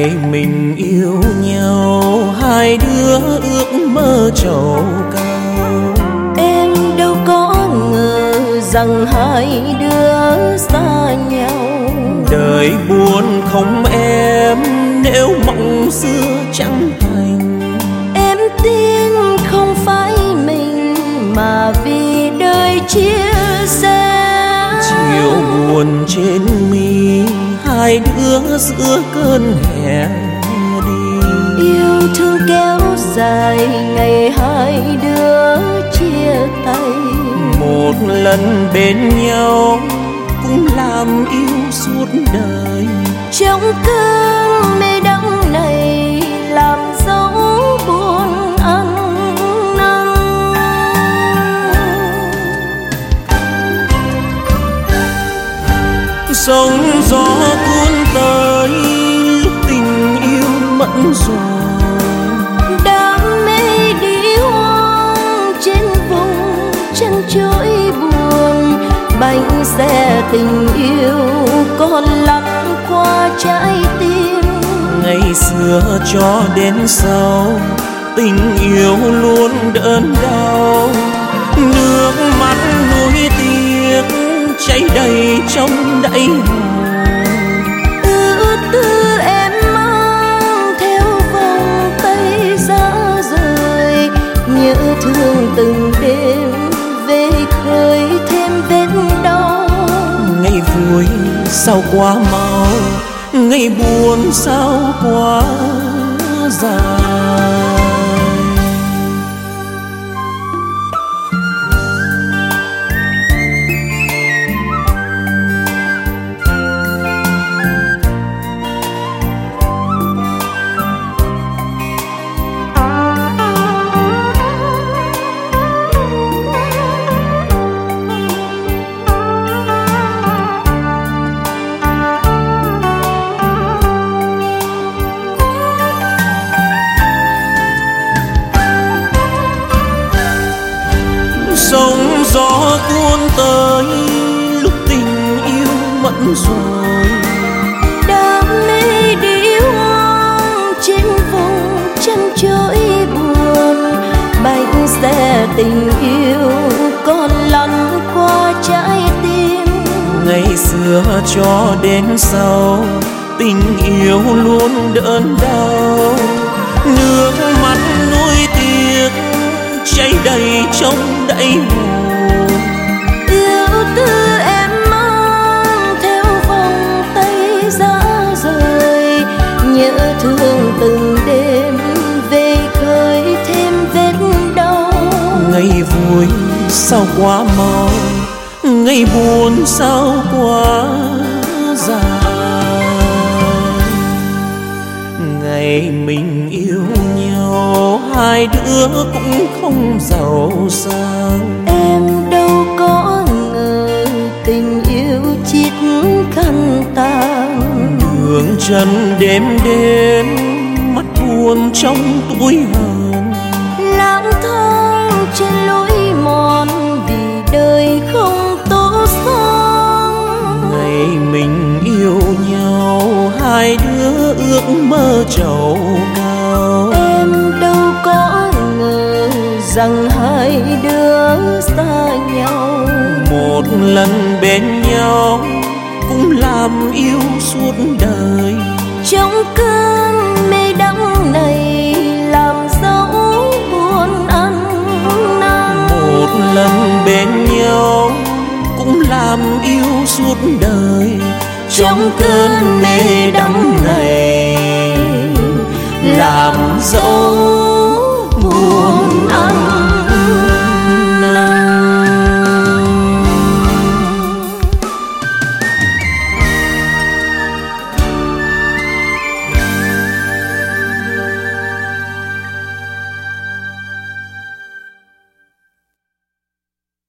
ngày mình yêu nhau, hai đứa ước mơ trầu cao. Em đâu có ngờ rằng hai đứa xa nhau. Đời buồn không em, nếu mộng xưa chẳng thành. Em tin không phải mình mà vì đời chia sẻ. Chiều buồn trên mi, hai đứa giữa cơn hè đi. Yêu thương kéo dài ngày hai đứa chia tay. Một lần bên nhau cũng làm yêu suốt đời. Trong cơn mê đắng này làm dấu buồn ăn năn. Sóng gió cuốn tới lúc tình yêu mẫn rồi. Đam mê đi hoang trên vùng chân trôi buồn. Bánh xe tình yêu còn lặng qua trái tim. Ngày xưa cho đến sau, tình yêu luôn đớn đau. Nước mắt nuối tiếc cháy đầy trong đáy lòng. Ước tư em mang theo vòng tay giá rời. Nhớ thương từng đêm về khơi thêm vết đau. Ngày vui sao quá mau, ngày buồn sao quá dài. Sóng gió cuốn tới lúc tình yêu mẫn rồi. Đam mê đi hoang trên vùng chân trôi buồn. Bánh xe tình yêu còn lăn qua trái tim. Ngày xưa cho đến sau, tình yêu luôn đớn đau. Nước mắt nuối tiếc cháy đầy trong đáy lòng. Yêu tư em mang theo vòng tay giá rời. Nhớ thương từng đêm về khơi thêm vết đau. Ngày vui sao quá mau, ngày buồn sao quá dài. Ngày mình yêu nhau, hai đứa cũng không giàu sang. Em đâu có ngờ tình yêu chít khăn tang. Đường chân đêm đến, mắt buồn trong túi hờn. Lang thang trên lối mòn vì đời không tốt son. Ngày mình yêu nhau, hai đứa ước mơ trầu cao. Em đâu có ngờ rằng hai đứa xa nhau. Một lần bên nhau cũng làm yêu suốt đời. Trong cơn mê đắng này làm dấu buồn ăn năn. Một lần bên nhau cũng làm yêu suốt đời. Trong cơn mê đắng